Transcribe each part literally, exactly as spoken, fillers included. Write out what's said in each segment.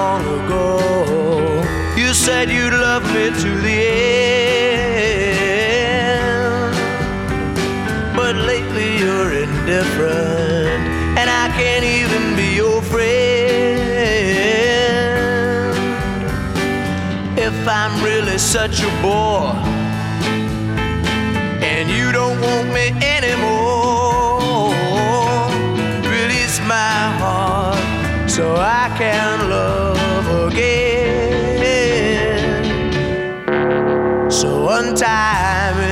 long ago. You said you'd love me to the end, but lately you're indifferent, and I can't even be your friend. If I'm really such a bore and you don't want me anymore, release my heart so I can love again. So untie me,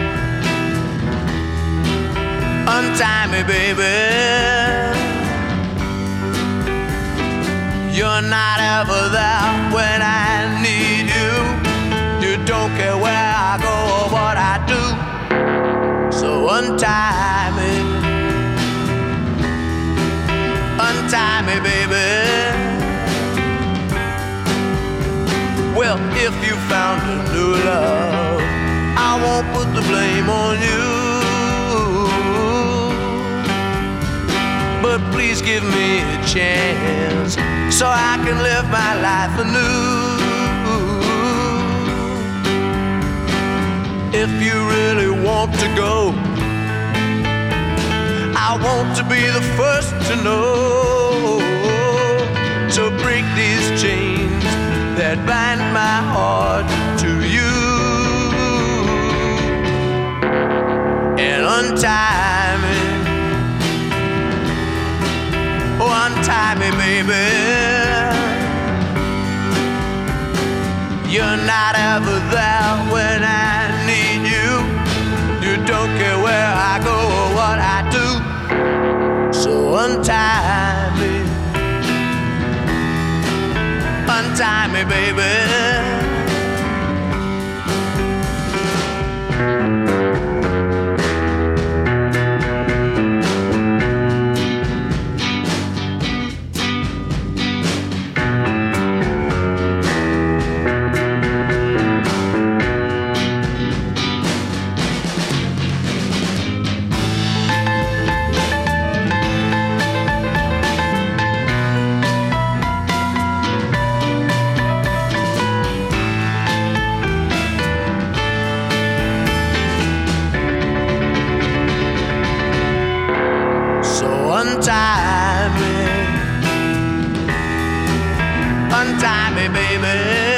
untie me, baby. You're not ever there when I need you. You don't care where I go or what I do. So untie me, untie me, baby. Well, if you found a new love, I won't put the blame on you, but please give me a chance so I can live my life anew. If you really want to go, I want to be the first to know. So break these chains that bind my heart to you, and untie me, oh untie me, baby. You're not ever there when I need you. You don't care where I go or what I do. So untie me, untie me, baby. Untie me, untie me, baby.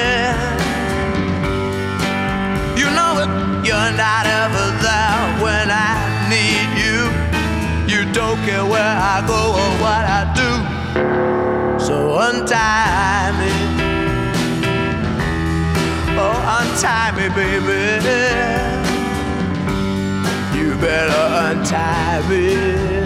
You know it, you're not ever there when I need you. You don't care where I go or what I do. So untie me, oh untie me, baby. You better untie me.